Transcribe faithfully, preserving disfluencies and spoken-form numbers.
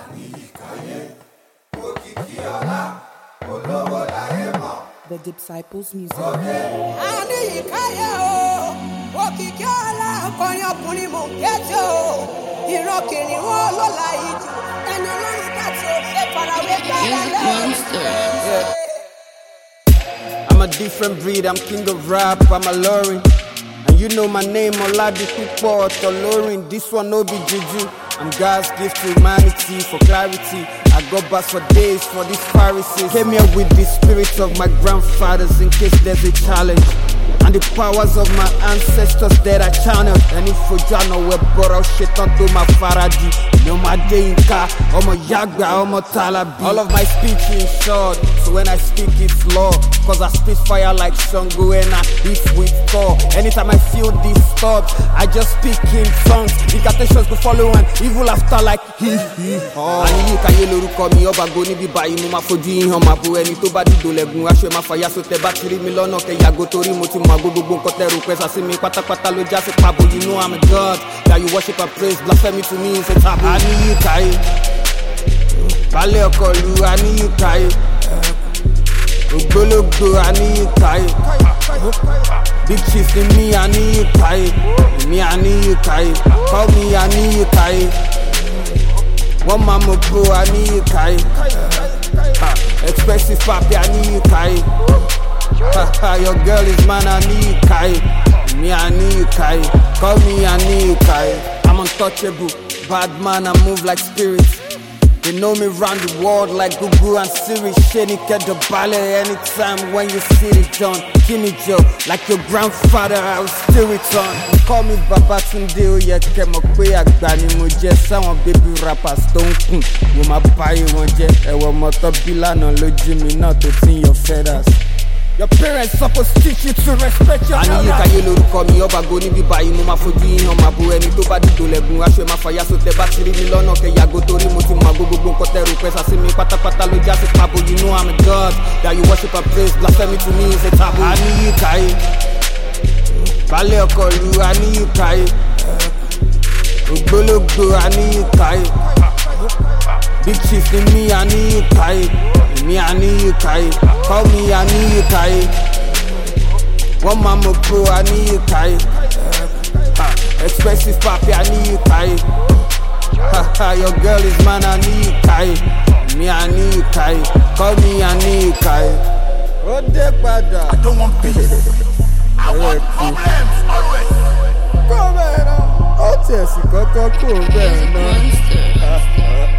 The Disciples Music. Yeah. I'm a different breed, I'm king of rap, I'm a Lorin. And you know my name, Oladipupo Tolorin. This one no be juju. I'm God's gift to humanity for clarity. I go back for days for these Pharisees. Came here with the spirits of my grandfathers in case there's a challenge. And the powers of my ancestors that I channel. And if you don't know where borrow shit onto my Faraday. No my Dinka, I'm a Yagba, I'm a Talabi. All of my speech is short, so when I speak it's law. Cause I spit fire like Shango and I beat with Thor. Anytime I feel disturbed, I just speak in tongues. Incantations go follow and evil after like he he. Oh. And you can yellow call me up, I go ni be by mama for doing him. My boy, any to bad do legun. I show my fire so te battery milon okay ya go tori moti mago go go kote request. I see me pata pata lo just pabo. You know I'm a god that you worship and praise. Blasphemy to me is a taboo. I need you kai. Bale okolu I need you kai. Ogologo I need you kai. Big chief in me I need you kai. Me I need you kai. Call me I need you kai. One mama pro I need you kai. Expressive papi I need you kai. Your girl is man I need you kai. Me I need you kai. Call me I need you kai. I'm untouchable. Bad man I move like spirits. They know me round the world like Google and Siri. Shady get the ballet anytime when you see it done. Gimme Joe, like your grandfather, I will still return. Call me Babatunde, oh yeah, Kemo Kwe Agbani Moje. Some baby rappers don't come. You my buy one jet, and one motor bila no lo Jimmy, not to see your feathers. Your parents supposed to teach you to respect your elders. And you can call me up, I go ni be by mama for doing on my boy. Any to bad do legun, I show my fire so te battery milon okay ya go tori moti mago go go kote request. I see me pata pata lo just pabo. You know I'm a god that you worship and praise. Blasphemy to me is a taboo. I need you kai. Bale okolu I need you kai. Ogologo I need you kai. Big chief in me I need you kai. Me I need you kai. Call me I need you kai. One mama pro I need you kai. Expressive papi I need you kai. Your girl is man I need you kai. Me I need you kai. Call me I need you kai. I don't want peace. I want problems always. Come on, oh Tessie, go go go, man.